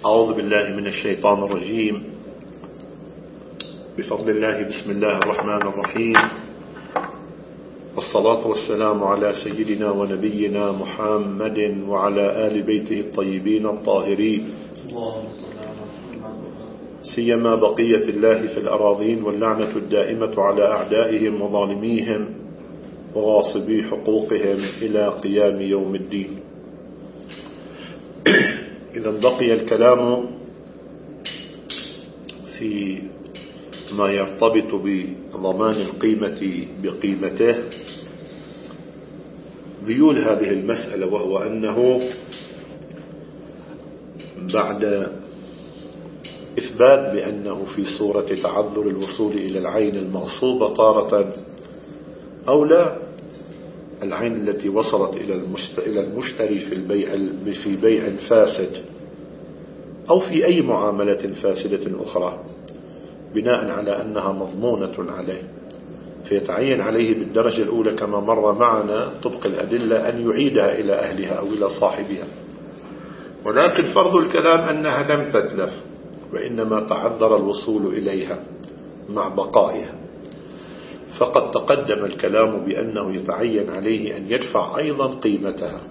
أعوذ بالله من الشيطان الرجيم. بفضل الله بسم الله الرحمن الرحيم، والصلاة والسلام على سيدنا ونبينا محمد وعلى آل بيته الطيبين الطاهرين، سيما بقية الله في الأراضين، واللعنة الدائمة على أعدائهم وظالميهم وغاصبي حقوقهم إلى قيام يوم الدين. إذا بقي الكلام في ما يرتبط بضمان القيمة بقيمته. ذيول هذه المسألة، وهو أنه بعد إثبات بأنه في صورة تعذر الوصول إلى العين المغصوبة تارة أو لا، العين التي وصلت إلى المشتري في بيع فاسد أو في أي معاملة فاسدة أخرى، بناء على أنها مضمونة عليه، فيتعين عليه بالدرجة الأولى كما مر معنا طبق الأدلة أن يعيدها إلى أهلها أو إلى صاحبها. ولكن فرض الكلام أنها لم تتلف، وإنما تعذر الوصول إليها مع بقائها، فقد تقدم الكلام بأنه يتعين عليه أن يدفع أيضا قيمتها،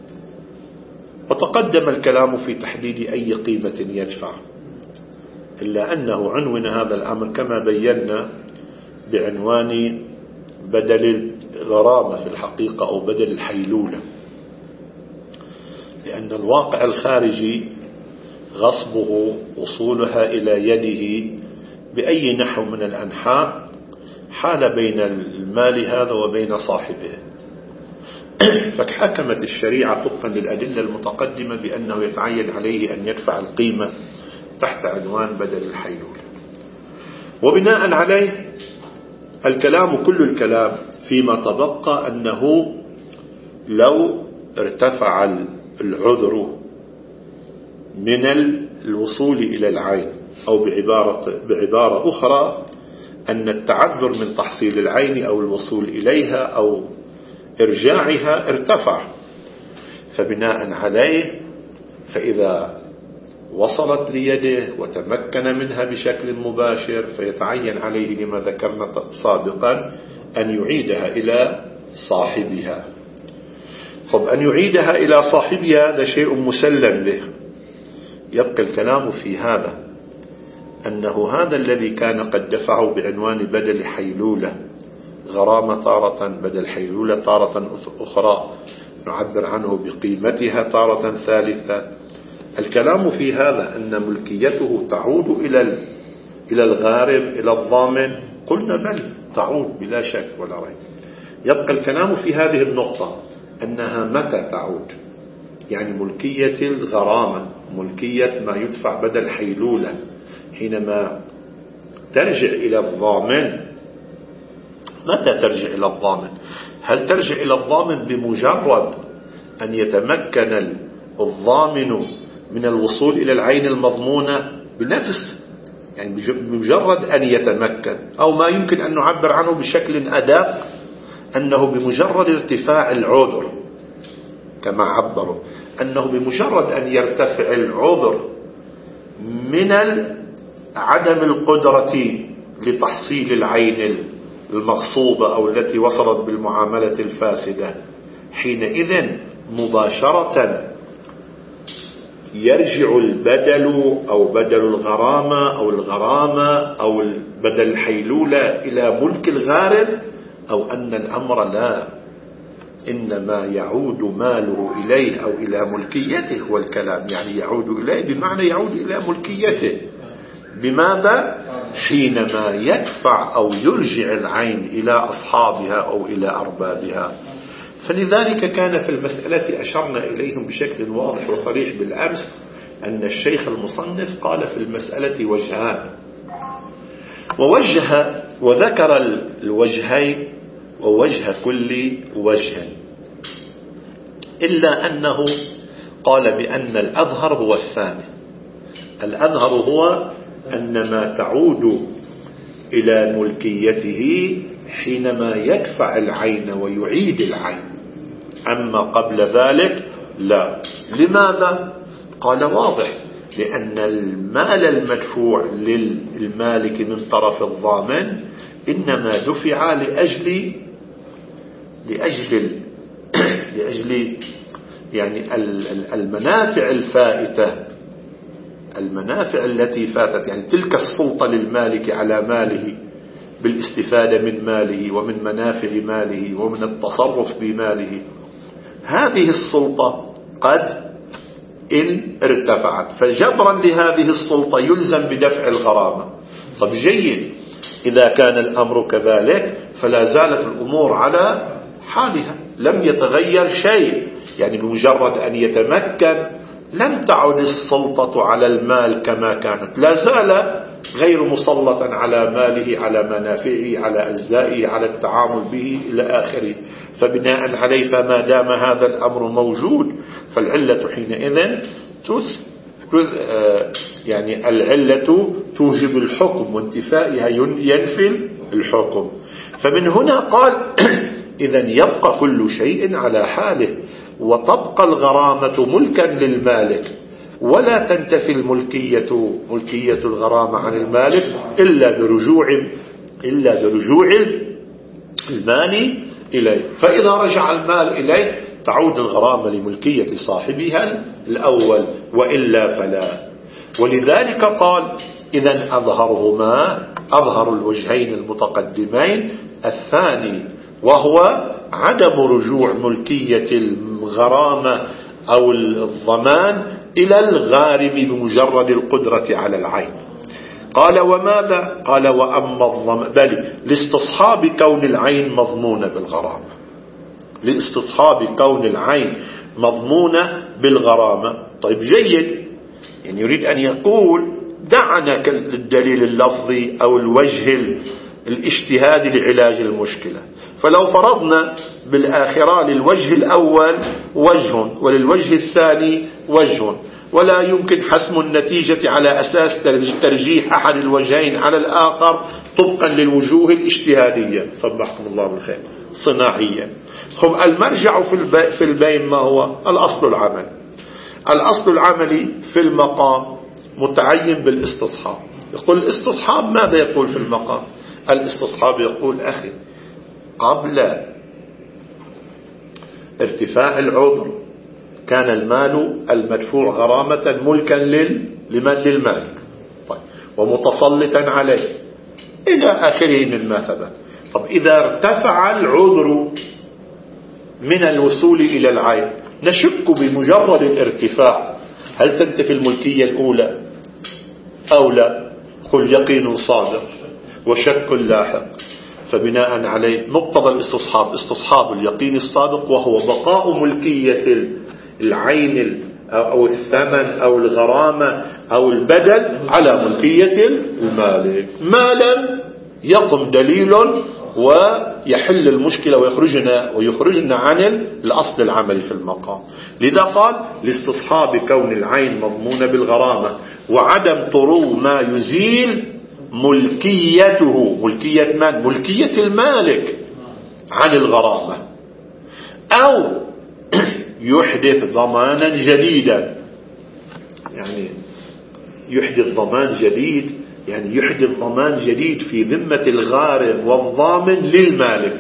وتقدم الكلام في تحديد أي قيمة يدفع، إلا أنه عنون هذا الأمر كما بينا بعنوان بدل الغرامة في الحقيقة أو بدل الحيلولة، لأن الواقع الخارجي غصبه وصولها إلى يده بأي نحو من الأنحاء حال بين المال هذا وبين صاحبه، فحكمت الشريعة طبقا للأدلة المتقدمة بأنه يتعين عليه أن يدفع القيمة تحت عنوان بدل الحيلولة. وبناء عليه الكلام كل الكلام فيما تبقى أنه لو ارتفع العذر من الوصول إلى العين، أو بعبارة أخرى أن التعذر من تحصيل العين أو الوصول إليها أو إرجاعها ارتفع، فبناء عليه فإذا وصلت ليده وتمكن منها بشكل مباشر فيتعين عليه لما ذكرنا سابقا أن يعيدها إلى صاحبها. أن يعيدها إلى صاحبها هذا شيء مسلم به. يبقى الكلام في هذا أنه هذا الذي كان قد دفعه بعنوان بدل حيلولة غرامة تارة، بدل حيلولة تارة أخرى نعبر عنه بقيمتها تارة ثالثة. الكلام في هذا أن ملكيته تعود إلى الغارم إلى الضامن، قلنا بل تعود بلا شك ولا ريب. يبقى الكلام في هذه النقطة أنها متى تعود، يعني ملكية الغرامة، ملكية ما يدفع بدل حيلولة حينما ترجع إلى الضامن. متى ترجع إلى الضامن؟ هل ترجع إلى الضامن بمجرد أن يتمكن الضامن من الوصول إلى العين المضمونة بنفس، يعني بمجرد أن يتمكن، أو ما يمكن أن نعبر عنه بشكل أدق أنه بمجرد ارتفاع العذر، كما عبروا أنه بمجرد أن يرتفع العذر من عدم القدرة لتحصيل العين المغصوبة أو التي وصلت بالمعاملة الفاسدة، حينئذ مباشرة يرجع البدل أو بدل الغرامة أو الغرامة أو بدل الحيلولة إلى ملك الغارم، أو أن الأمر لا، إنما يعود ماله إليه أو إلى ملكيته. هو الكلام يعني يعود إليه بمعنى يعود إلى ملكيته. بماذا؟ حينما يدفع أو يرجع العين إلى أصحابها أو إلى أربابها. فلذلك كان في المسألة أشرنا إليهم بشكل واضح وصريح بالأمس أن الشيخ المصنف قال في المسألة وجهان، وذكر الوجهين ووجه كل وجه، إلا أنه قال بأن الأظهر هو الثاني. الأظهر هو أن ما تعود إلى ملكيته حينما يدفع العين ويعيد العين، أما قبل ذلك لا. لماذا؟ قال واضح لأن المال المدفوع للمالك من طرف الضامن إنما دفع لأجل يعني المنافع الفائتة، المنافع التي فاتت، يعني تلك السلطة للمالك على ماله بالاستفادة من ماله ومن منافع ماله ومن التصرف بماله، هذه السلطة قد إن ارتفعت، فجبرا لهذه السلطة يلزم بدفع الغرامة. طب جيد، إذا كان الأمر كذلك فلا زالت الأمور على حالها، لم يتغير شيء، يعني بمجرد أن يتمكن لم تعد السلطة على المال كما كانت، لا زال غير مسلطا على ماله، على منافعه، على أجزائه، على التعامل به إلى آخره. فبناء عليه فما دام هذا الأمر موجود فالعلة حينئذ يعني العلة توجب الحكم، وانتفائها ينفي الحكم. فمن هنا قال إذن يبقى كل شيء على حاله، وتبقى الغرامة ملكا للمالك، ولا تنتفي ملكية الغرامة عن المالك إلا برجوع المال إليه. فإذا رجع المال إليه تعود الغرامة لملكية صاحبها الأول، وإلا فلا. ولذلك قال إذن أظهر الوجهين المتقدمين الثاني، وهو عدم رجوع ملكية الغرامة أو الضمان إلى الغارم بمجرد القدرة على العين. قال وماذا؟ قال وأما الضمان بل لاستصحاب كون العين مضمونة بالغرامة، لاستصحاب كون العين مضمونة بالغرامة. طيب جيد، يعني يريد أن يقول دعنا الدليل اللفظي أو الوجه الاجتهادي لعلاج المشكلة. فلو فرضنا بالآخرة للوجه الأول وجه وللوجه الثاني وجه، ولا يمكن حسم النتيجة على أساس ترجيح أحد الوجهين على الآخر طبقا للوجوه الاجتهادية، صبحكم الله بالخير، صناعية. هم المرجع في البين ما هو؟ الأصل العملي. الأصل العملي في المقام متعين بالاستصحاب. يقول الاستصحاب ماذا يقول في المقام؟ الاستصحاب يقول أخي قبل ارتفاع العذر كان المال المدفوع غرامة ملكا للمالك، طيب، ومتسلطا عليه إلى آخره مما ثبت. طب إذا ارتفع العذر من الوصول إلى العين نشك بمجرد الارتفاع هل تنتفي الملكية الأولى أو لا؟ قل يقين صادق وشك لاحق. فبناء عليه مقتضى الاستصحاب استصحاب اليقين الصادق، وهو بقاء ملكية العين أو الثمن أو الغرامة أو البدل على ملكية المالك، ما لم يقم دليل ويحل المشكلة ويخرجنا عن الأصل العملي في المقام. لذا قال لاستصحاب كون العين مضمونة بالغرامة وعدم طرو ما يزيل ملكيته، ملكية من؟ ملكية المالك عن الغرامة، أو يحدث ضمانا جديدا. يعني يحدث ضمان جديد، يعني يحدث ضمان جديد في ذمة الغارم والضامن للمالك،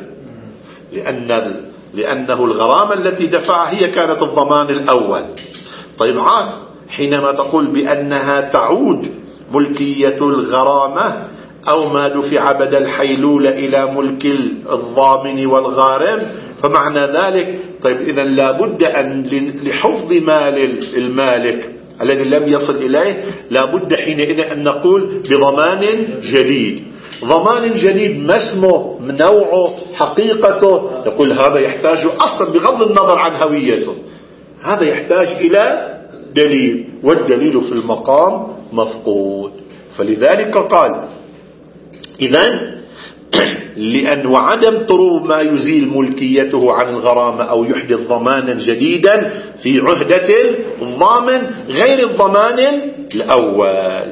لأنه الغرامة التي دفعها هي كانت الضمان الأول. طيب عاد حينما تقول بأنها تعود ملكية الغرامة أو ما دفع بدل حيلولة إلى ملك الضامن والغارم، فمعنى ذلك طيب إذن لابد أن لحفظ مال المالك الذي لم يصل إليه لابد حينئذ أن نقول بضمان جديد. ضمان جديد ما اسمه، نوعه، حقيقته؟ يقول هذا يحتاج أصلا بغض النظر عن هويته، هذا يحتاج إلى دليل، والدليل في المقام مفقود. فلذلك قال إذن لأن وعدم طرو ما يزيل ملكيته عن الغرامة أو يحدث ضمانا جديدا في عهدة الضامن غير الضمان الأول.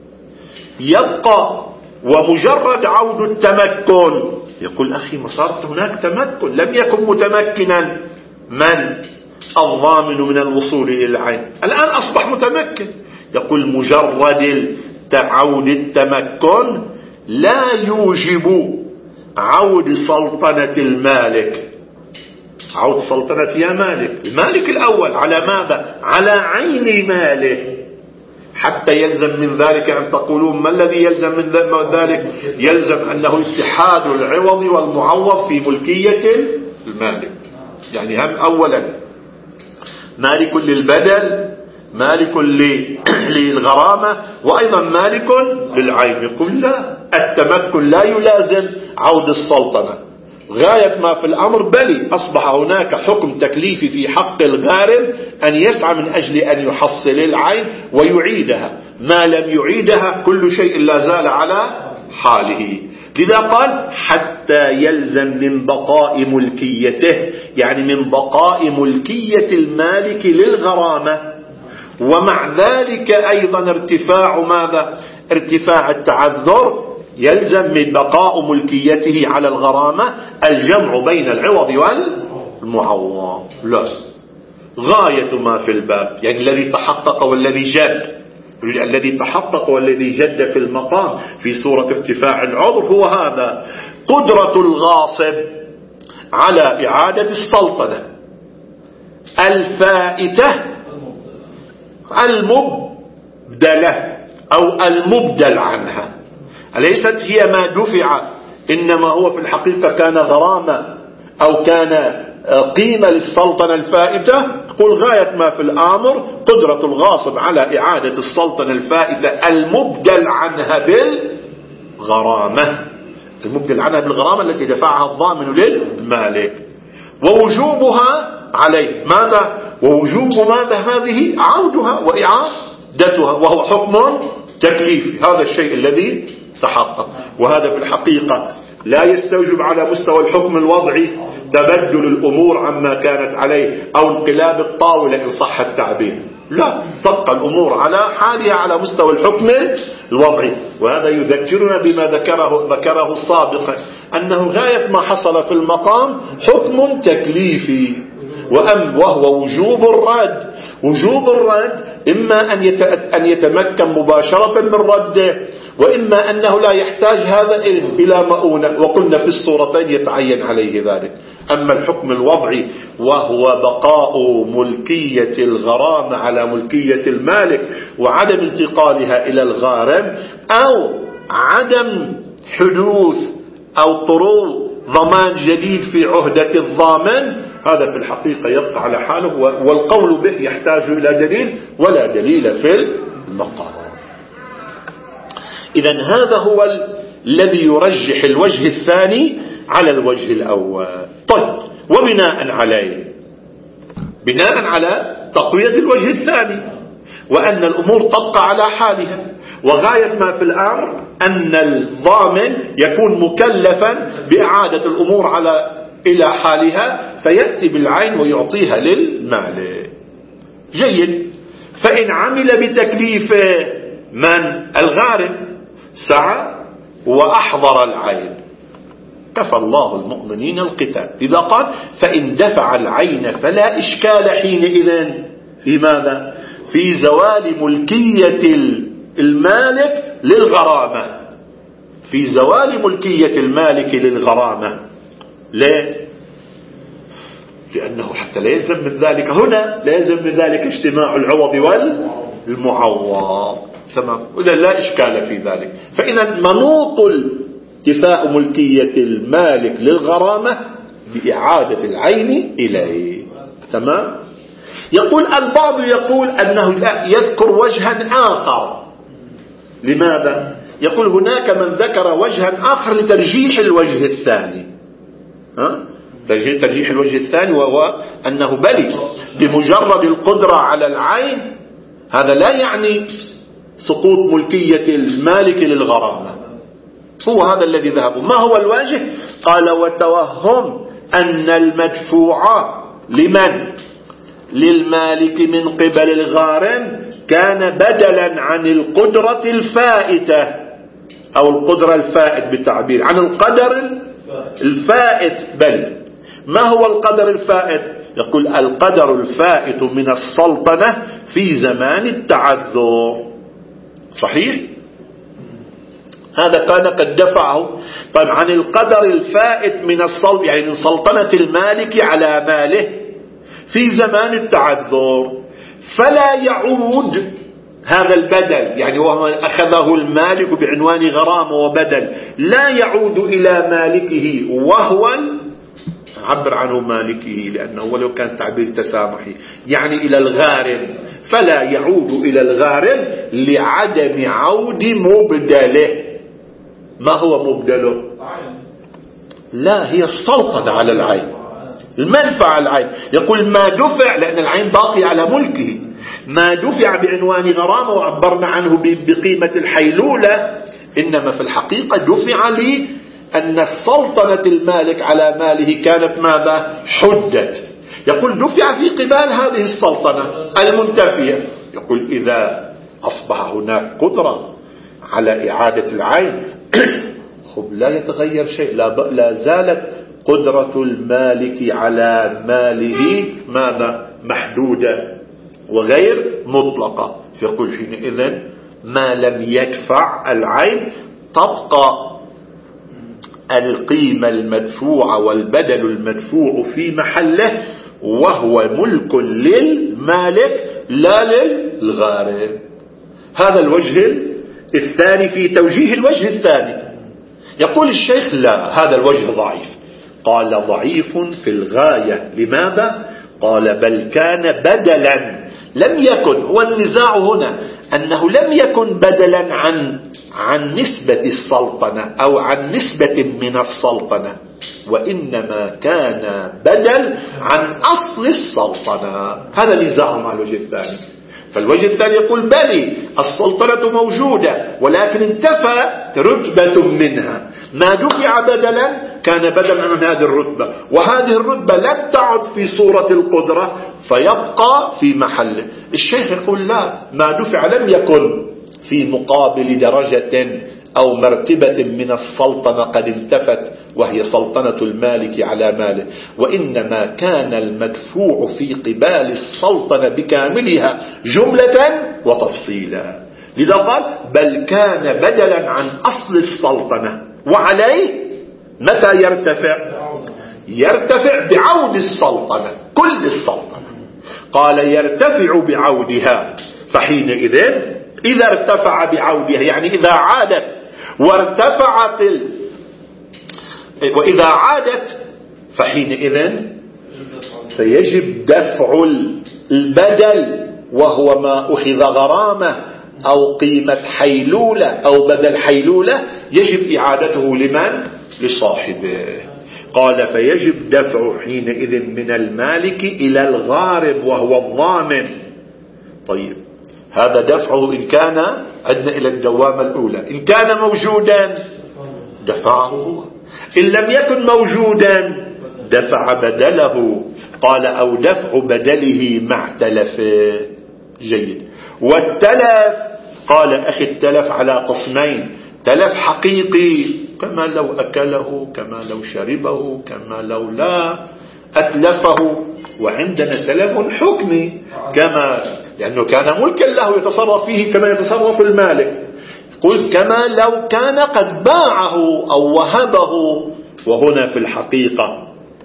يبقى ومجرد عود التمكن، يقول أخي ما صارت هناك تمكن، لم يكن متمكنا من الضامن من الوصول إلى العين، الآن أصبح متمكن، يقول مجرد عود التمكن لا يوجب عود سلطنة المالك. عود سلطنة يا مالك، المالك الأول على ماذا؟ على عين ماله، حتى يلزم من ذلك أن تقولون ما الذي يلزم من ذلك؟ يلزم أنه اتحاد العوض والمعوض في ملكية المالك. يعني هم أولا مالك للبدل، مالك للغرامة، وأيضا مالك للعين. يقول لا، التمكن لا يلازم عود السلطنة. غاية ما في الأمر بل أصبح هناك حكم تكليفي في حق الغارم أن يسعى من أجل أن يحصل العين ويعيدها، ما لم يعيدها كل شيء لا زال على حاله. لذا قال حتى يلزم من بقاء ملكيته، يعني من بقاء ملكية المالك للغرامة، ومع ذلك أيضا ارتفاع ماذا؟ ارتفاع التعذر، يلزم من بقاء ملكيته على الغرامة الجمع بين العوض والمعوض. لا، غاية ما في الباب، يعني الذي تحقق والذي جد، الذي تحقق والذي جد في المقام في صورة ارتفاع العذر هو هذا: قدرة الغاصب على إعادة السلطنة الفائتة المبدلة أو المبدل عنها. أليست هي ما دفع، إنما هو في الحقيقة كان غرامة أو كان قيمة للسلطنة الفائتة. قل غاية ما في الأمر قدرة الغاصب على إعادة السلطنة الفائتة المبدل عنها بالغرامة، المبدل عنها بالغرامة التي دفعها الضامن للمالك، ووجوبها عليه ماذا؟ ووجوب ماذا؟ هذه عودها وإعادتها، وهو حكم تكليفي. هذا الشيء الذي تحقق، وهذا في الحقيقة لا يستوجب على مستوى الحكم الوضعي تبدل الأمور عما كانت عليه أو انقلاب الطاولة إن صح التعبير، لا، تبقى الأمور على حالها على مستوى الحكم الوضعي. وهذا يذكرنا بما ذكره سابقا، أنه غاية ما حصل في المقام حكم تكليفي، وهو وجوب الرد. وجوب الرد إما أن يتمكن مباشرة من رده، وإما أنه لا يحتاج هذا إلى مؤونة، وقلنا في الصورتين يتعين عليه ذلك. أما الحكم الوضعي وهو بقاء ملكية الغرامة على ملكية المالك وعدم انتقالها إلى الغارم، أو عدم حدوث أو طرو ضمان جديد في عهدة الضامن، هذا في الحقيقة يبقى على حاله، والقول به يحتاج إلى دليل، ولا دليل في المقام. إذن هذا هو الذي يرجح الوجه الثاني على الوجه الأول. طيب، وبناء عليه، بناء على تقوية الوجه الثاني، وأن الأمور تبقى على حالها، وغاية ما في الأمر أن الضامن يكون مكلفا بإعادة الأمور إلى حالها، فيأتي بالعين ويعطيها للمالك. جيد. فإن عمل بتكليف من؟ الغارم، سعى وأحضر العين، كفى الله المؤمنين القتال. إذا قال فإن دفع العين فلا إشكال حينئذ في ماذا؟ في زوال ملكية المالك للغرامة، في زوال ملكية المالك للغرامة. ليه؟ لأنه حتى لا يلزم من ذلك، هنا لا يلزم من ذلك اجتماع العوض والمعوض، تمام، وإذا لا إشكال في ذلك. فإذا منوط انتفاء ملكية المالك للغرامة بإعادة العين إليه، تمام. يقول البعض يقول أنه لا، يذكر وجها آخر. لماذا؟ يقول هناك من ذكر وجها آخر لترجيح الوجه الثاني. ترجيح الوجه الثاني، وهو أنه بل بمجرد القدرة على العين هذا لا يعني سقوط ملكية المالك للغرامة. هو هذا الذي ذهبوا. ما هو الواجه؟ قال وتوهم أن المدفوع لمن؟ للمالك من قبل الغارم كان بدلا عن القدرة الفائتة، أو القدرة الفائت بتعبير عن القدر الفائت. بل ما هو القدر الفائت؟ يقول القدر الفائت من السلطنة في زمان التعذر. صحيح؟ هذا كان قد دفعه. طيب عن القدر الفائت من يعني من سلطنة المالك على ماله في زمان التعذر، فلا يعود هذا البدل، يعني وهو أخذه المالك بعنوان غرامة وبدل، لا يعود إلى مالكه وهو عبر عنه مالكه، لأنه ولو كان تعبير تسامحي يعني إلى الغارم، فلا يعود إلى الغارم لعدم عود مبدله. ما هو مبدله؟ لا، هي السلطنة على العين، المنفعة على العين. يقول ما دفع، لأن العين باقي على ملكه، ما دفع بعنوان غرامة وعبرنا عنه بقيمة الحيلولة، إنما في الحقيقة دفع لي أن السلطنة المالك على ماله كانت ماذا؟ حدت. يقول دفع في قبال هذه السلطنة المنتفية. يقول إذا أصبح هناك قدرة على إعادة العين خب لا يتغير شيء، لا زالت قدرة المالك على ماله ماذا؟ محدودة وغير مطلقة. فيقول حينئذ ما لم يدفع العين تبقى القيمة المدفوعة والبدل المدفوع في محله، وهو ملك للمالك لا للغارم. هذا الوجه الثاني في توجيه الوجه الثاني. يقول الشيخ لا، هذا الوجه ضعيف. قال ضعيف في الغاية. لماذا؟ قال بل كان بدلا، لم يكن، هو النزاع هنا أنه لم يكن بدلا عن نسبة السلطنة أو عن نسبة من السلطنة، وإنما كان بدل عن أصل السلطنة. هذا نزاع مع الوجه الثاني. فالوجه الثاني يقول بلي السلطنة موجودة ولكن انتفى رتبة منها، ما دفع بدلا كان بدلا عن هذه الرتبة، وهذه الرتبة لم تعد في صورة القدرة فيبقى في محله. الشيخ يقول لا، ما دفع لم يكن في مقابل درجة أو مرتبة من السلطنة قد انتفت وهي سلطنة المالك على ماله، وإنما كان المدفوع في قبال السلطنة بكاملها جملة وتفصيلا. لذا قال بل كان بدلا عن أصل السلطنة، وعليه متى يرتفع؟ يرتفع بعود السلطنة، كل السلطنة. قال يرتفع بعودها، فحينئذ إذا ارتفع بعودها يعني إذا عادت وارتفعت وإذا عادت فحينئذ فيجب دفع البدل، وهو ما أخذ غرامة أو قيمة حيلولة أو بدل حيلولة، يجب إعادته لمن؟ لصاحبه. قال فيجب دفع حينئذ من المالك إلى الغارم وهو الضامن. طيب هذا دفعه إن كان عدنا إلى الدوامة الأولى، إن كان موجودا دفعه هو، إن لم يكن موجودا دفع بدله. قال أو دفع بدله مع تلف. جيد. والتلف قال أخي التلف على قسمين: تلف حقيقي كما لو أكله، كما لو شربه، كما لو لا أتلفه، وعندنا تلف حكمي كما لأنه كان ملكا له يتصرف فيه كما يتصرف المالك. قل كما لو كان قد باعه أو وهبه، وهنا في الحقيقة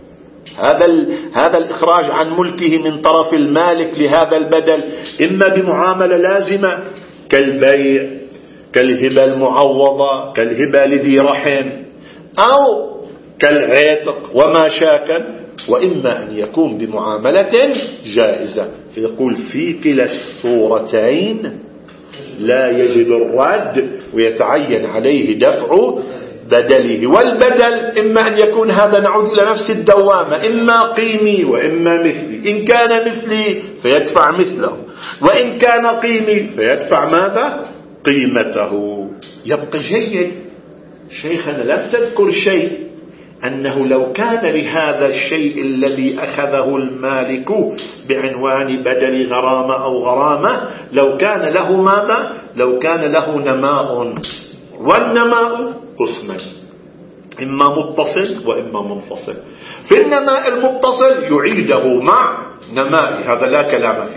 هذا الإخراج عن ملكه من طرف المالك لهذا البدل إما بمعاملة لازمة كالبيع، كالهبة المعوضة، كالهبة لذي رحم، أو كالعتق وما شاكل، وإما أن يكون بمعاملة جائزة. فيقول في كلا الصورتين لا يجد الرد ويتعين عليه دفع بدله. والبدل إما أن يكون هذا نعود إلى نفس الدوامة، إما قيمي وإما مثلي. إن كان مثلي فيدفع مثله، وإن كان قيمي فيدفع ماذا؟ قيمته. يبقى جيد. شيخنا لم تذكر شيء أنه لو كان لهذا الشيء الذي أخذه المالك بعنوان بدل غرامة أو غرامة لو كان له ماذا؟ لو كان له نماء، والنماء قسمان، إما متصل وإما منفصل. في النماء المتصل يعيده مع نماء، هذا لا كلام فيه.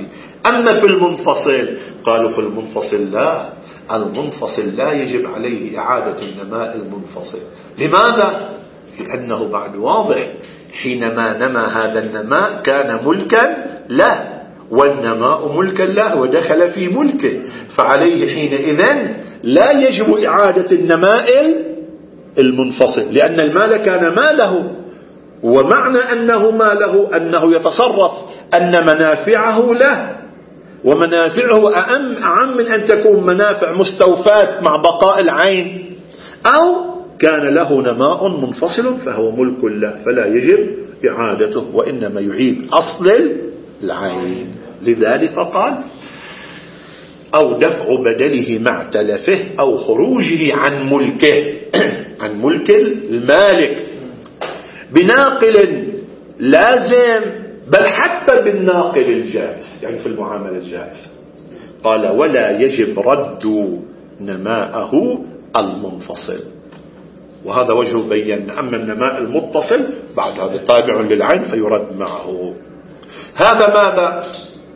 أما في المنفصل قالوا في المنفصل لا، المنفصل لا يجب عليه إعادة النماء المنفصل. لماذا؟ لأنه بعد واضح حينما نمى هذا النماء كان ملكا له، والنماء ملكا له ودخل في ملكه، فعليه حينئذ لا يجب إعادة النماء المنفصل، لأن المال كان ماله، ومعنى أنه ماله أنه يتصرف، أن منافعه له، ومنافعه أعم من أن تكون منافع مستوفاة مع بقاء العين، أو كان له نماء منفصل فهو ملك له فلا يجب إعادته، وإنما يعيد أصل العين. لذلك قال أو دفع بدله مع تلفه أو خروجه عن ملكه عن ملك المالك بناقل لازم، بل حتى بالناقل الجائز، يعني في المعاملة الجائزة. قال ولا يجب رد نماءه المنفصل، وهذا وجه بين. أما النماء المتصل بعد هذا تابع للعين فيرد معه. هذا ماذا؟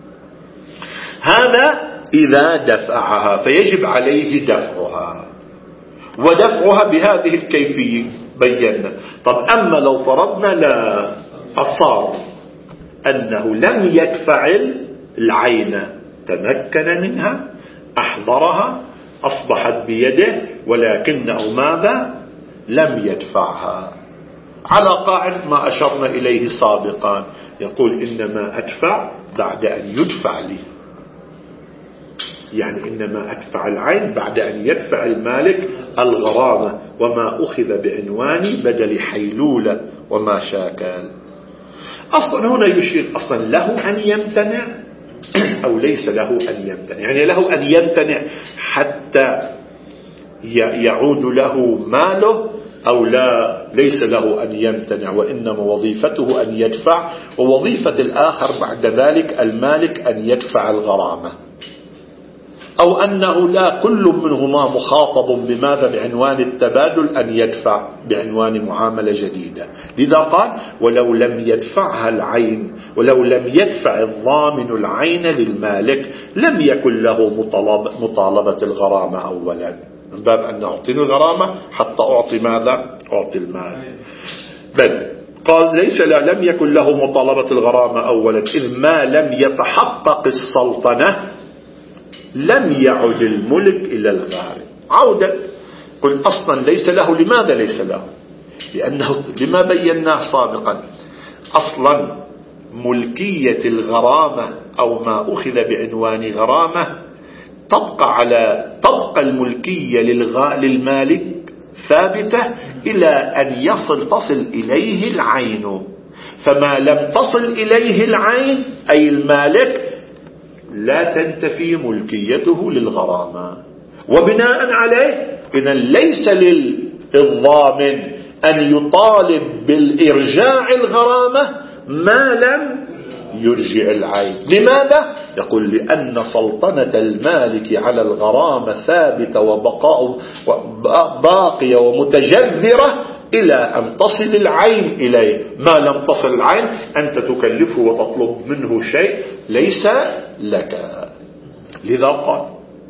هذا إذا دفعها فيجب عليه دفعها، ودفعها بهذه الكيفية بينا. طب أما لو فرضنا لا أصار أنه لم يدفع العين، تمكن منها أحضرها أصبحت بيده، ولكنه ماذا؟ لم يدفعها، على قاعدة ما أشرنا إليه سابقا، يقول إنما أدفع بعد أن يدفع لي، يعني إنما أدفع العين بعد أن يدفع المالك الغرامة، وما أخذ بعنوان بدل حيلولة وما شاكل. أصلا هنا يشير أصلا له أن يمتنع أو ليس له أن يمتنع، يعني له أن يمتنع حتى يعود له ماله، أو لا ليس له أن يمتنع وإنما وظيفته أن يدفع، ووظيفة الآخر بعد ذلك المالك أن يدفع الغرامة، أو أنه لا كل منهما مخاطب بماذا؟ بعنوان التبادل أن يدفع بعنوان معاملة جديدة. لذا قال ولو لم يدفعها العين، ولو لم يدفع الضامن العين للمالك لم يكن له مطالبة الغرامة أولا، من باب أن أعطيني الغرامة حتى أعطي ماذا؟ أعطي المال. بل قال ليس لم يكن له مطالبة الغرامة أولا، إذ ما لم يتحقق السلطنة لم يعد الملك إلى الغارم عودة. قلت أصلا ليس له. لماذا ليس له؟ لأنه لما بيناه سابقا، أصلا ملكية الغرامة أو ما أخذ بعنوان غرامة تبقى الملكية للمالك ثابتة إلى أن تصل إليه العين، فما لم تصل إليه العين أي المالك لا تنتفي ملكيته للغرامة. وبناء عليه إذن ليس للضامن أن يطالب بالإرجاع الغرامة ما لم يرجع العين. لماذا؟ يقول لأن سلطنة المالك على الغرامة ثابتة باقية ومتجذرة إلى أن تصل العين إليه. ما لم تصل العين أنت تكلفه وتطلب منه شيء ليس لك. لذا قال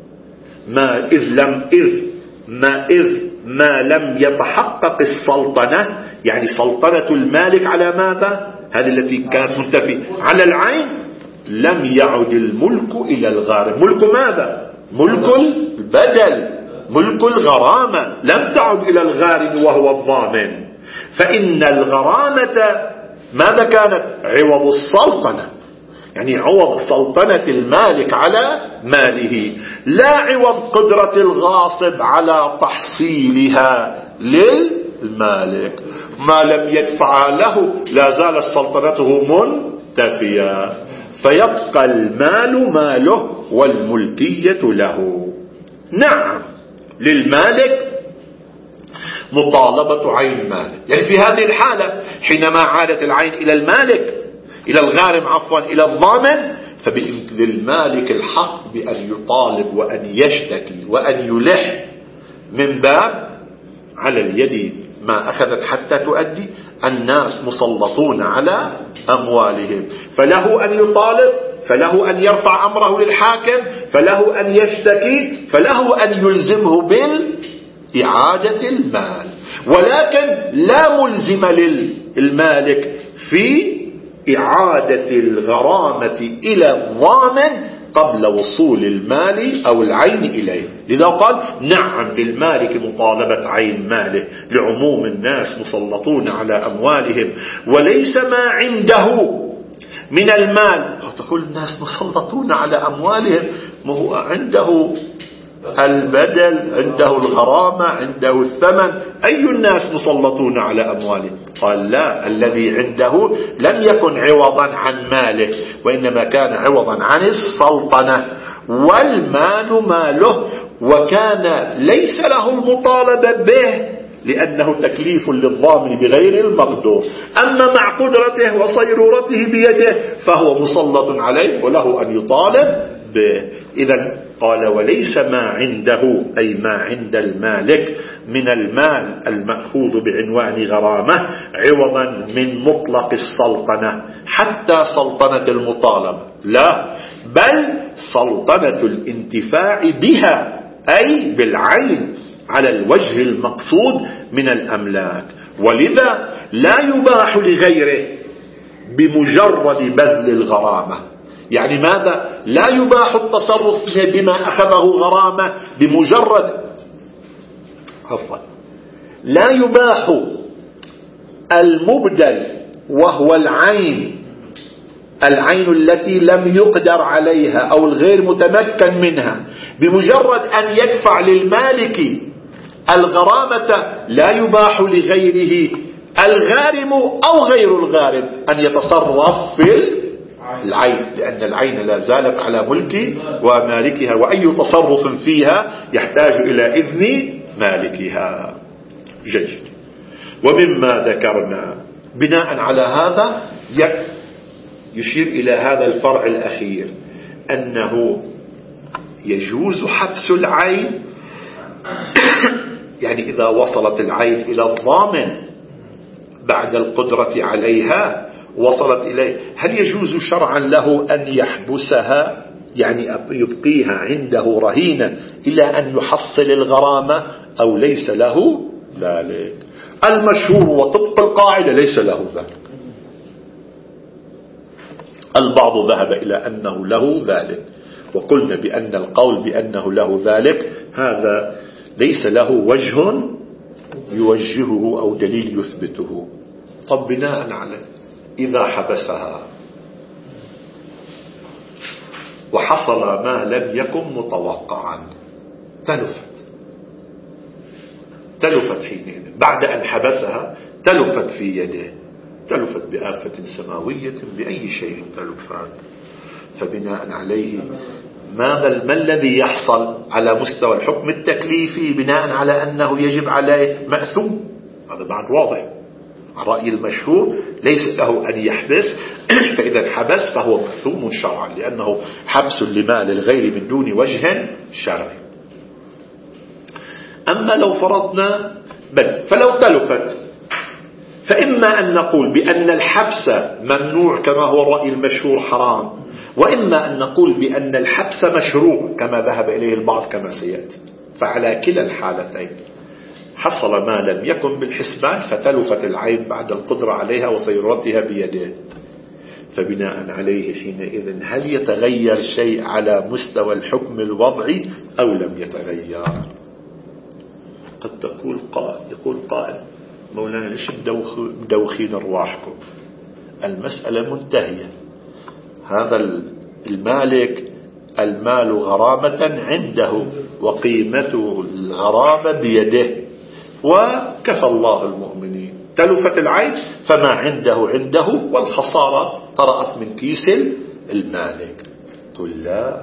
ما لم يتحقق السلطنة، يعني سلطنة المالك على ماذا؟ هذه التي كانت منتفية على العين، لم يعد الملك إلى الغارم. ملك ماذا؟ ملك البدل، ملك الغرامة لم تعد إلى الغارم وهو الضامن. فإن الغرامة ماذا كانت؟ عوض السلطنة، يعني عوض سلطنة المالك على ماله، لا عوض قدرة الغاصب على تحصيلها للمالك. ما لم يدفع له لا زالت سلطنته منتفية، فيبقى المال ماله والملكية له. نعم للمالك مطالبة عين مالك، يعني في هذه الحالة حينما عادت العين إلى المالك إلى الغارم إلى الضامن، فللمالك الحق بأن يطالب وأن يشتكي وأن يلح، من باب على اليد ما أخذت حتى تؤدي. الناس مسلطون على أموالهم، فله أن يطالب فله أن يرفع أمره للحاكم، فله أن يشتكي، فله أن يلزمه بالإعادة المال، ولكن لا ملزم للمالك في إعادة الغرامة إلى الضامن قبل وصول المال أو العين إليه. لذا قال نعم للمالك مطالبة عين ماله لعموم الناس مسلطون على أموالهم وليس ما عنده من المال. تقول الناس مسلطون على أموالهم، ما هو عنده البدل، عنده الغرامة، عنده الثمن، أي الناس مسلطون على أموالهم؟ قال لا، الذي عنده لم يكن عوضا عن ماله، وإنما كان عوضا عن السلطنة، والمال ماله، وكان ليس له المطالبة به لأنه تكليف للضامن بغير المقدور. أما مع قدرته وصيرورته بيده فهو مسلط عليه وله أن يطالب به. إذن قال وليس ما عنده، أي ما عند المالك من المال المأخوذ بعنوان غرامة، عوضا من مطلق السلطنة حتى سلطنة المطالبة، لا، بل سلطنة الانتفاع بها، أي بالعين على الوجه المقصود من الأملاك. ولذا لا يباح لغيره بمجرد بذل الغرامة. يعني ماذا؟ لا يباح التصرف بما أخذه غرامة بمجرد لا يباح المبدل وهو العين التي لم يقدر عليها أو الغير متمكن منها، بمجرد أن يدفع للمالك الغرامة لا يباح لغيره الغارم أو غير الغارم أن يتصرف في العين، لأن العين لا زالت على ملك ومالكها، وأي تصرف فيها يحتاج إلى إذن مالكها. جيد. ومما ذكرنا بناء على هذا يشير إلى هذا الفرع الأخير، أنه يجوز حبس العين يعني إذا وصلت العين إلى الضامن بعد القدرة عليها وصلت إليه، هل يجوز شرعا له أن يحبسها، يعني يبقيها عنده رهينة إلى أن يحصل الغرامة، أو ليس له ذلك؟ المشهور وطبق القاعدة ليس له ذلك. البعض ذهب إلى أنه له ذلك، وقلنا بأن القول بأنه له ذلك هذا ليس له وجه يوجهه أو دليل يثبته. طب بناء عليه إذا حبسها وحصل ما لم يكن متوقعا، تلفت حينئذ بعد أن حبسها، تلفت في يده، تلفت بآفة سماوية، بأي شيء تلفت. فبناء عليه ما الذي يحصل على مستوى الحكم التكليفي بناء على أنه يجب عليه مأثوم؟ هذا بعد واضح. الرأي المشهور ليس له أن يحبس، فإذا حبس فهو مأثوم شرعا، لأنه حبس لمال الغير من دون وجه شرعي. أما لو فرضنا فلو تلفت، فإما أن نقول بأن الحبس ممنوع كما هو الرأي المشهور حرام، وإما أن نقول بأن الحبس مشروع كما ذهب إليه البعض كما سيأتي. فعلى كلا الحالتين حصل ما لم يكن بالحسبان، فتلفت العين بعد القدرة عليها وصيرورتها بيده. فبناء عليه حينئذ هل يتغير شيء على مستوى الحكم الوضعي أو لم يتغير؟ قد يقول قائل مولانا ليش مدوخين أرواحكم؟ المسألة منتهية. هذا المالك المال غرامة عنده وقيمته الغرامة بيده، وكفى الله المؤمنين. تلفت العين فما عنده والخسارة طرأت من كيس المالك. قل لا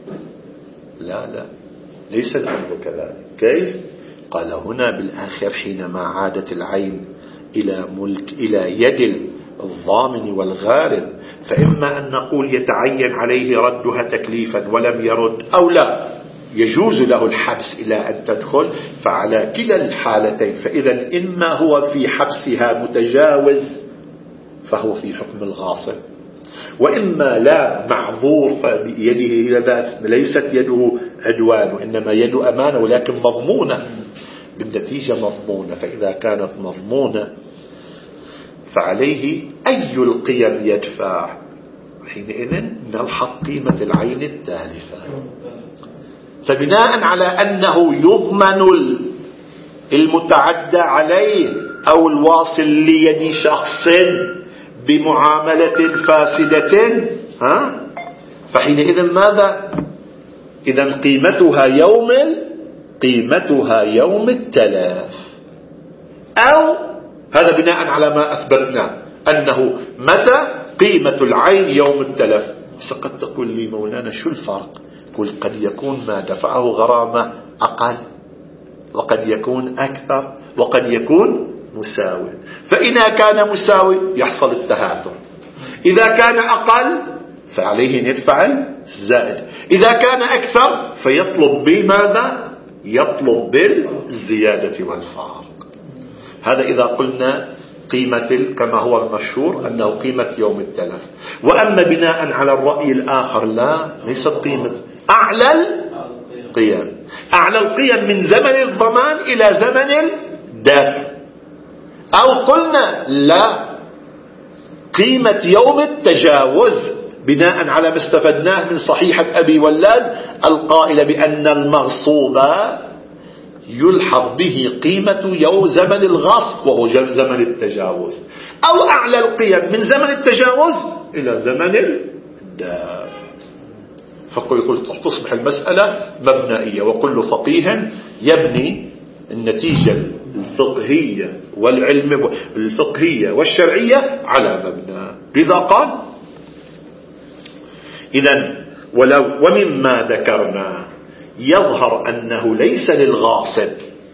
ليس الأمر كذلك. كيف؟ قال هنا بالآخر حينما عادت العين إلى يد الضامن والغارم، فإما أن نقول يتعين عليه ردها تكليفا ولم يرد، أو لا يجوز له الحبس إلى أن تدخل. فعلى كلا الحالتين، فإذا إما هو في حبسها متجاوز فهو في حكم الغاصب، وإما لا معذور فبيده ذات ليست يده عدوان وإنما يد أمانة ولكن مضمونة بالنتيجة مضمونة. فإذا كانت مضمونة فعليه أي القيم يدفع؟ حينئذ نلحظ قيمة العين التالفة. فبناء على أنه يضمن المتعدى عليه أو الواصل ليد شخص بمعاملة فاسدة فحينئذ ماذا؟ إذن قيمتها يوم التلاف. أو هذا بناء على ما أثبتنا أنه متى قيمة العين يوم التلف. قد تقول لي مولانا شو الفرق؟ قل قد يكون ما دفعه غرامة أقل وقد يكون أكثر وقد يكون مساوي. فإذا كان مساوي يحصل التهاتم، إذا كان أقل فعليه أن يدفع الزائد، إذا كان أكثر فيطلب بماذا؟ يطلب بالزيادة والفارق. هذا إذا قلنا قيمة كما هو المشهور أنه قيمة يوم التلف. وأما بناء على الرأي الآخر لا، ليست قيمة أعلى القيم من زمن الضمان إلى زمن الدافع. أو قلنا لا، قيمة يوم التجاوز بناء على ما استفدناه من صحيحة أبي ولاد القائلة بأن المغصوب يلحظ به قيمة يوم زمن الغصب وهو زمن التجاوز، أو أعلى القيم من زمن التجاوز إلى زمن الدافع. فيقول تصبح المسألة مبنائية، وكل فقيه يبني النتيجة الفقهية والعلم الفقهية والشرعية على مبنى. لذا قال إذن ومما ذكرنا يظهر أنه ليس للغاصب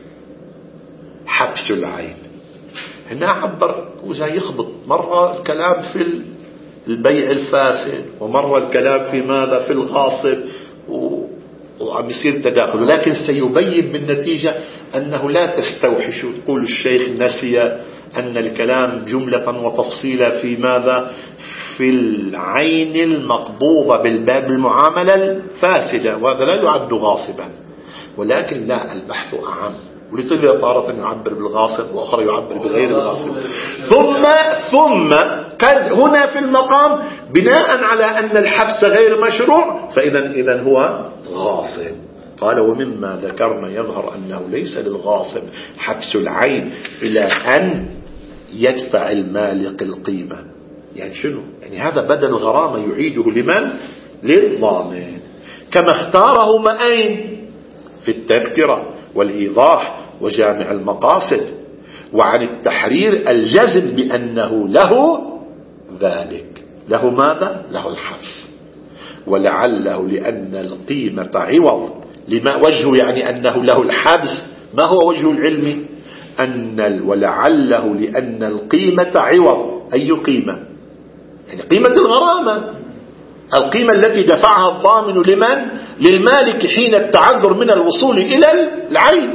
حبس العين. هنا عبر وجاي يخبط مرة الكلام في البيع الفاسد ومرة الكلام في ماذا في الغاصب وعم يصير تداخل، لكن سيبين بالنتيجة أنه لا تستوحش وتقول الشيخ نسي أن الكلام جملة وتفصيلا في ماذا في العين المقبوضة بالباب المعاملة الفاسدة، وهذا لا يعد غاصبا. ولكن لا، البحث أعم، ولتلك طارة يعبر بالغاصب وأخرى يعبر بغير الغاصب. ثم قد هنا في المقام بناء على أن الحبس غير مشروع فإذا هو غاصب. قال ومما ذكرنا يظهر أنه ليس للغاصب حبس العين إلى أن يدفع المالك القيمة. يعني شنو؟ يعني هذا بدل الغرامة يعيده لمن؟ للضامن، كما اختاره مأين في التذكرة والإيضاح وجامع المقاصد. وعن التحرير الجزم بأنه له ذلك، له ماذا؟ له الحبس. ولعله لأن القيمة عوض لما وجهه، يعني أنه له الحبس. ما هو وجه العلم؟ ولعله لأن القيمة عوض. أي قيمة؟ يعني قيمة الغرامة، القيمة التي دفعها الضامن لمن؟ للمالك حين التعذر من الوصول إلى العين.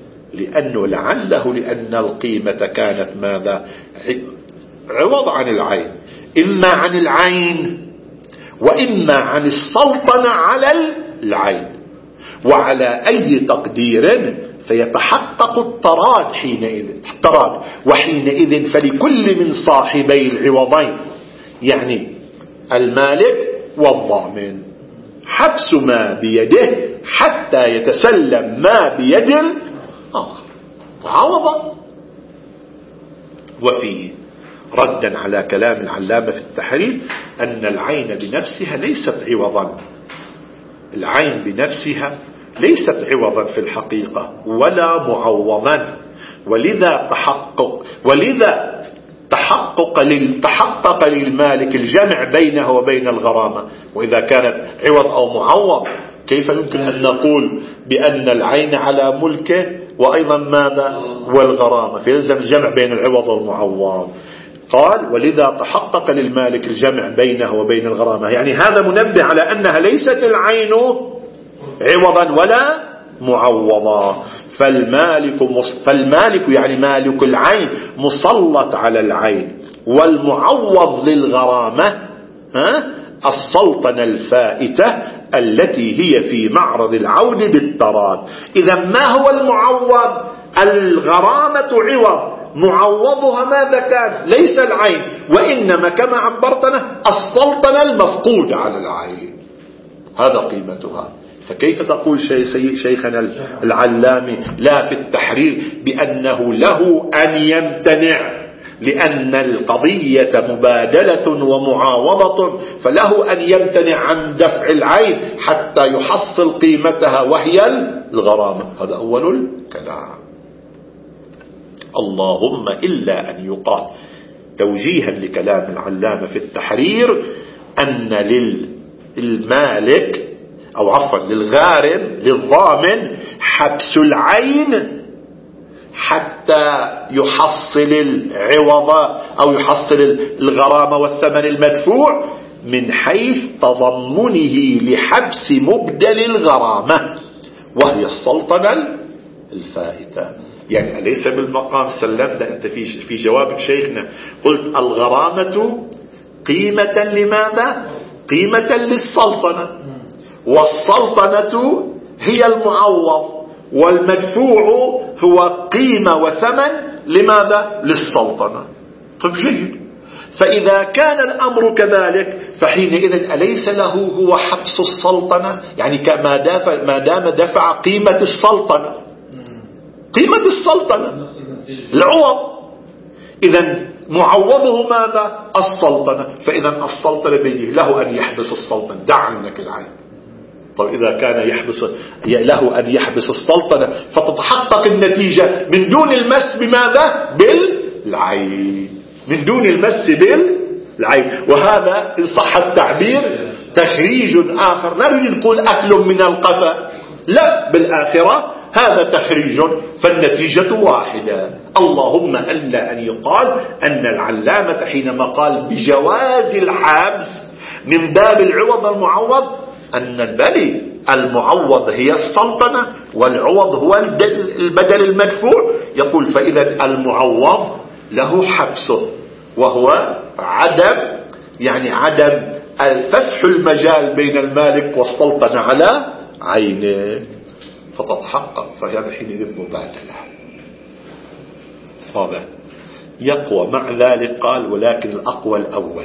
لأن القيمة كانت ماذا؟ عوض عن العين، إما عن العين وإما عن السلطنة على العين. وعلى أي تقدير فيتحقق الطراد وحينئذ فلكل من صاحبي العوضين، يعني المالك والضامن، حبس ما بيده حتى يتسلم ما بيد الآخر معاوضة. وفيه ردا على كلام العلامة في التحرير أن العين بنفسها ليست عوضا. العين بنفسها ليست عوضا في الحقيقة ولا معوضا، ولذا تحقق للمالك الجمع بينه وبين الغرامة. وإذا كانت عوض أو معوض كيف يمكن أن نقول بأن العين على ملكه وأيضا ماذا؟ والغرامة، فيلزم الجمع بين العوض والمعوض. قال ولذا تحقق للمالك الجمع بينه وبين الغرامة، يعني هذا منبه على أنها ليست العين عوضا ولا معوضا. فالمالك يعني مالك العين مسلط على العين، والمعوض للغرامة السلطنة الفائتة التي هي في معرض العود بالتراد. إذا ما هو المعوض؟ الغرامة عوض، معوضها ماذا كان؟ ليس العين، وإنما كما عبرتنا السلطنة المفقودة على العين، هذا قيمتها. فكيف تقول شيخنا العلامي لا في التحرير بأنه له أن يمتنع، لأن القضية مبادلة ومعاوضة، فله أن يمتنع عن دفع العين حتى يحصل قيمتها وهي الغرامة. هذا أول الكلام. اللهم إلا أن يقال توجيها لكلام العلامة في التحرير أن للمالك أو عفوا للغارم للضامن حبس العين حتى يحصل العوض أو يحصل الغرامة والثمن المدفوع من حيث تضمنه لحبس مبدل الغرامة وهي السلطنة الفائتة. يعني أليس بالمقام سلمت أنت في جوابك شيخنا قلت الغرامة قيمة لماذا؟ قيمة للسلطنة، والسلطنة هي المعوض، والمدفوع هو قيمة وثمن لماذا؟ للسلطنة. طيب جيد. فإذا كان الأمر كذلك فحينئذ أليس له هو حبس السلطنة؟ يعني ما دام دفع قيمة السلطنة، قيمة السلطنة العوض، إذن معوضه ماذا؟ السلطنة. فإذا السلطنة بيده له أن يحبس السلطنة، دع عنك العين. طيب إذا كان له أن يحبس السلطنة فتتحقق النتيجة من دون المس بماذا؟ بالعين، من دون المس بالعين. وهذا إن صح التعبير تخريج آخر، لا نريد نقول أكل من القفا، لا، بالآخرة هذا تخريج، فالنتيجة واحدة. اللهم ألا أن يقال أن العلامة حينما قال بجواز الحبس من باب العوض المعوض أن البلي المعوض هي السلطنة والعوض هو البدل المدفوع، يقول فإذا المعوض له حبسه، وهو عدم فسح المجال بين المالك والسلطنة على عينه، فتتحقق. فهذا حينئذ مبادلة. هذا يقوى. مع ذلك قال ولكن الأقوى الأول.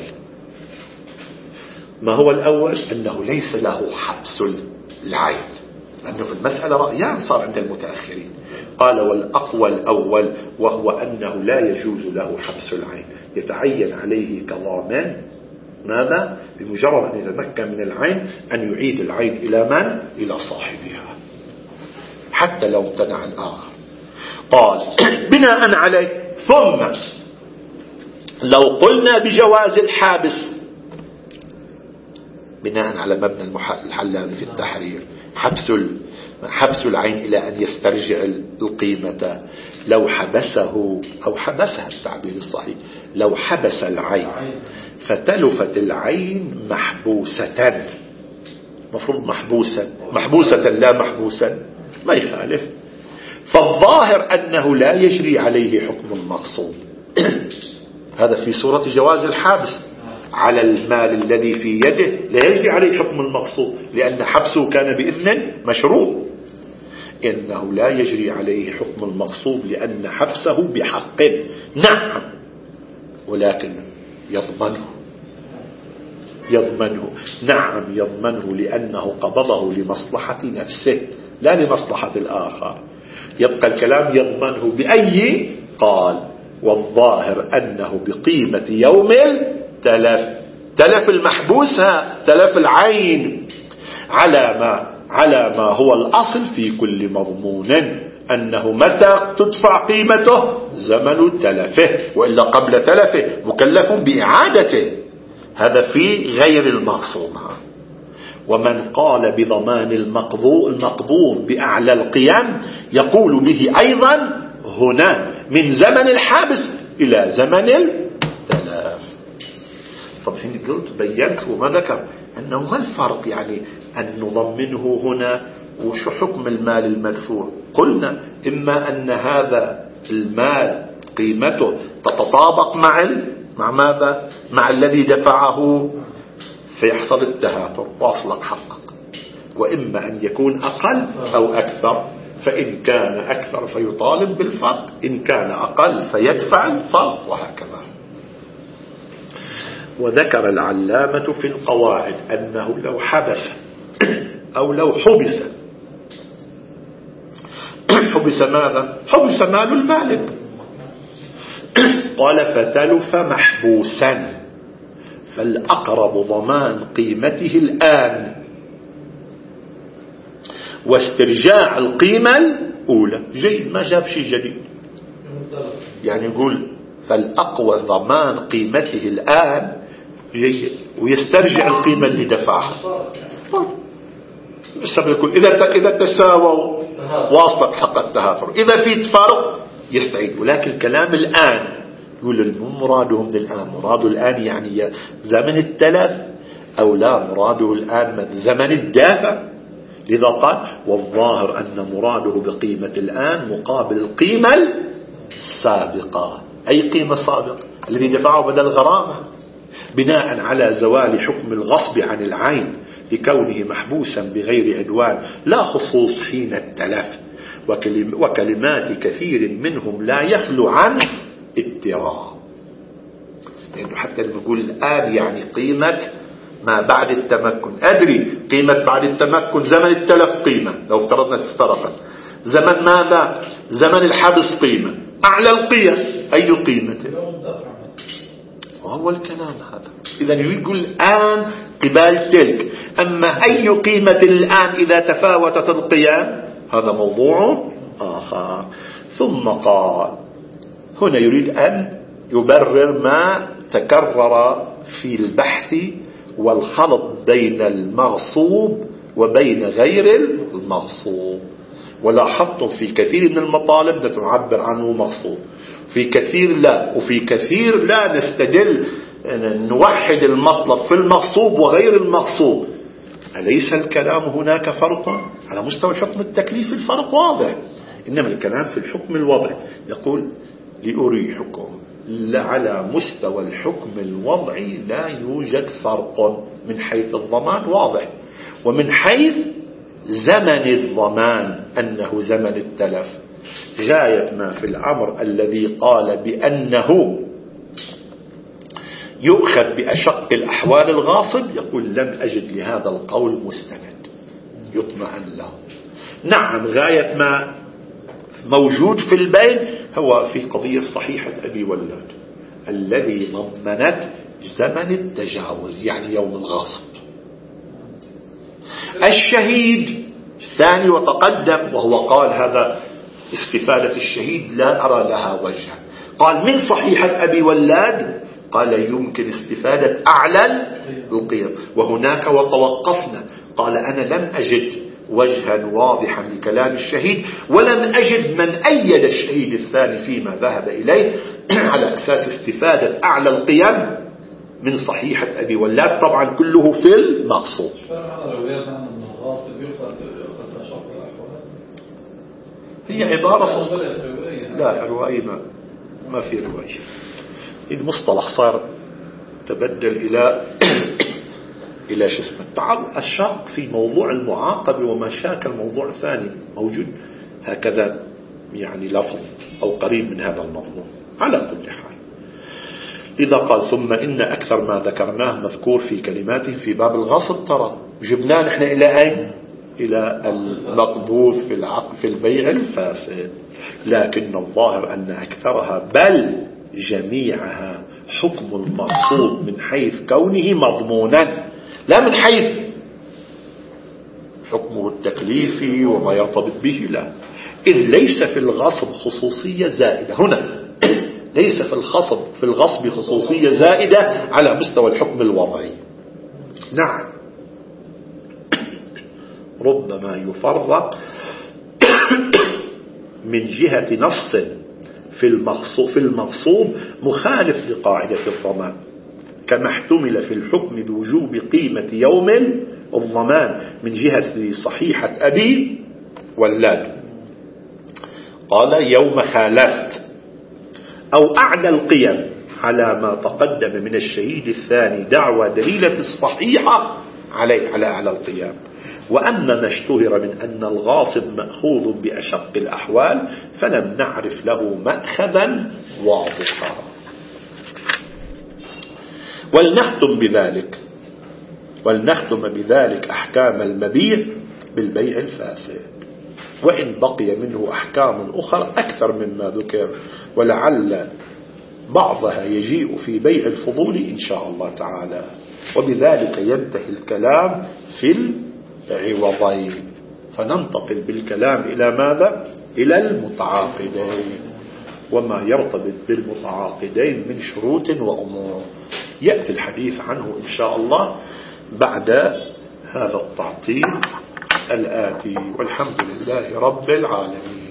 ما هو الأول؟ أنه ليس له حبس العين، لأنه في المسألة رأيان صار عند المتأخرين. قال والأقوى الأول وهو أنه لا يجوز له حبس العين، يتعين عليه كضامن ماذا؟ بمجرد أن يتمكن من العين أن يعيد العين إلى من؟ إلى صاحبها حتى لو امتنع الآخر. قال بناء عليه ثم لو قلنا بجواز الحابس بناء على مبنى الحلام في التحرير حبس العين إلى أن يسترجع القيمة، لو حبسه أو حبسها التعبير الصحيح، لو حبس العين فتلفت العين محبوسة، مفروض محبوسة لا محبوسا ما يخالف، فالظاهر أنه لا يجري عليه حكم المغصوب. هذا في صورة جواز الحبس على المال الذي في يده، لا يجري عليه حكم المغصوب لأن حبسه كان بإذن مشروط. إنه لا يجري عليه حكم المغصوب لأن حبسه بحق، نعم، ولكن يضمنه، نعم يضمنه لأنه قبضه لمصلحة نفسه لا لمصلحة الآخر. يبقى الكلام يضمنه بأي؟ قال والظاهر أنه بقيمة يوم تلف المحبوس، تلف العين على ما هو الأصل في كل مضمون، أنه متى تدفع قيمته؟ زمن تلفه، وإلا قبل تلفه مكلف بإعادته، هذا في غير المغصوب. ومن قال بضمان المقبوض بأعلى القيام يقول به أيضا هنا من زمن الحبس إلى زمن التلف. طب حين قلت بينت وما ذكر أنه ما الفرق يعني أن نضمنه هنا وشو حكم المال المدفوع؟ قلنا إما أن هذا المال قيمته تتطابق مع ماذا؟ مع الذي دفعه فيحصل التهاتر واصلك حقك، وإما أن يكون أقل أو أكثر، فإن كان أكثر فيطالب بالفرق، إن كان أقل فيدفع الفرق، وهكذا. وذكر العلامة في القواعد أنه لو حبس أو لو حبس ماذا؟ حبس مال المالك، قال فتلف محبوسا، فالأقرب ضمان قيمته الآن واسترجاع القيمة الأولى. جيد، ما جاب شيء جديد، يعني يقول فالأقوى ضمان قيمته الآن جيد، ويسترجع القيمة اللي دفعها. يقول إذا تساووا واصلت حق التهافر، إذا في فرق يستعيد. ولكن الكلام الآن يقول مراده من الآن، مراده الآن يعني زمن التلف، أو لا مراده الآن من زمن الدافع. لذا قال والظاهر أن مراده بقيمة الآن مقابل القيمة السابقة. أي قيمة سابقة؟ الذي دفعه بدل غرامة، بناء على زوال حكم الغصب عن العين لكونه محبوسا بغير عدوان، لا خصوص حين التلف. وكلمات كثير منهم لا يخلو عن اضطراب، يعني حتى نقول الآن يعني قيمة ما بعد التمكن. أدري قيمة بعد التمكن زمن التلف قيمة، لو افترضنا تفترقا. زمن ماذا؟ زمن الحبس قيمة. أعلى القيم أي قيمة؟ وهو الكلام هذا. إذا يقول الآن قبال تلك، أما أي قيمة الآن إذا تفاوتت القيم هذا موضوع آخر. ثم قال هنا يريد أن يبرر ما تكرر في البحث والخلط بين المغصوب وبين غير المغصوب. ولاحظتم في كثير من المطالب تعبر عنه مغصوب، في كثير لا، وفي كثير لا نستدل نوحد المطلب في المغصوب وغير المغصوب. أليس الكلام هناك فرق على مستوى الحكم التكليفي؟ الفرق واضح، إنما الكلام في الحكم الوضعي. يقول لأريحكم على مستوى الحكم الوضعي لا يوجد فرق من حيث الضمان واضح، ومن حيث زمن الضمان أنه زمن التلف. غاية ما في الأمر الذي قال بأنه يؤخذ بأشق الأحوال الغاصب، يقول لم أجد لهذا القول مستند يطمئن له. نعم، غاية ما موجود في البين هو في قضية صحيحة أبي ولاد الذي ضمنت زمن التجاوز، يعني يوم الغاصب. الشهيد ثاني وتقدم، وهو قال هذا استفادة الشهيد لا أرى لها وجها. قال من صحيحة أبي ولاد قال يمكن استفادة أعلى القيم، وهناك وتوقفنا. قال أنا لم أجد وجها واضحا لكلام الشهيد، ولم أجد من أيد الشهيد الثاني فيما ذهب إليه على أساس استفادة أعلى القيم من صحيحة أبي ولاد. طبعا كله في المقصود. هي عبارة لا رواية، ما في رواية. إذ مصطلح صار تبدل إلى شو اسمه الشق في موضوع المعاقبة ومشاكل موضوع ثاني موجود هكذا، يعني لفظ أو قريب من هذا المضمون. على كل حال، إذا قال ثم إن أكثر ما ذكرناه مذكور في كلماته في باب الغصب، ترى جبناه نحن إلى أين؟ إلى المقبوض في العقد في البيع الفاسد. لكن الظاهر أن أكثرها بل جميعها حكم المقصود من حيث كونه مضمونا، لا من حيث حكمه التكليفي وما يرتبط به، لا. إذ ليس في الغصب خصوصية زائدة هنا، ليس في الغصب خصوصية زائدة على مستوى الحكم الوضعي. نعم، ربما يفرق من جهة نص في المغصوب مخالف لقاعدة الضمان، كما احتمل في الحكم بوجوب قيمة يوم الضمان من جهة صحيحة أبي ولاد. قال يوم خالفت، أو أعلى القيم على ما تقدم من الشهيد الثاني دعوى دليلة الصحيحة على القيام. وأما ما اشتهر من أن الغاصب مأخوذ بأشق الأحوال فلم نعرف له مأخذا واضحا. ولنختم بذلك أحكام المبيع بالبيع الفاسد، وإن بقي منه أحكام أخرى أكثر مما ذكر، ولعل بعضها يجيء في بيع الفضول إن شاء الله تعالى. وبذلك ينتهي الكلام في العوضين، فننتقل بالكلام إلى ماذا؟ إلى المتعاقدين، وما يرتبط بالمتعاقدين من شروط وأمور يأتي الحديث عنه إن شاء الله بعد هذا التعطيل الآتي. والحمد لله رب العالمين.